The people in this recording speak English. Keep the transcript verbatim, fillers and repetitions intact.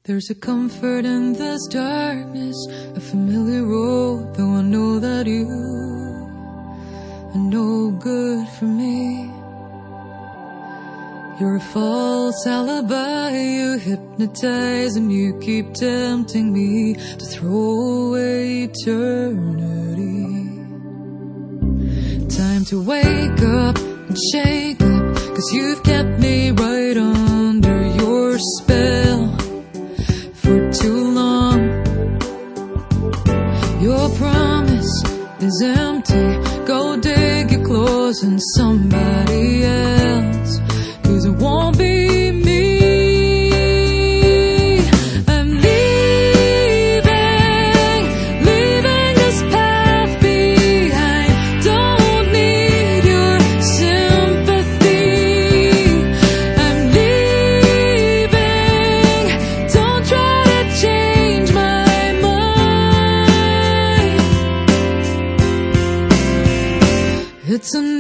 There's a comfort in this darkness, a familiar road, though I know that you are no good for me. You're a false alibi, you hypnotize and you keep tempting me to throw away eternity. Time to wake up and shake up, 'cause you've kept me right under your spell for too long. Your promise is empty, go dig your clothes in somebody else, 'cause it won't be me. I'm leaving, leaving this path behind. Don't need your sympathy. I'm leaving, don't try to change my mind. It's a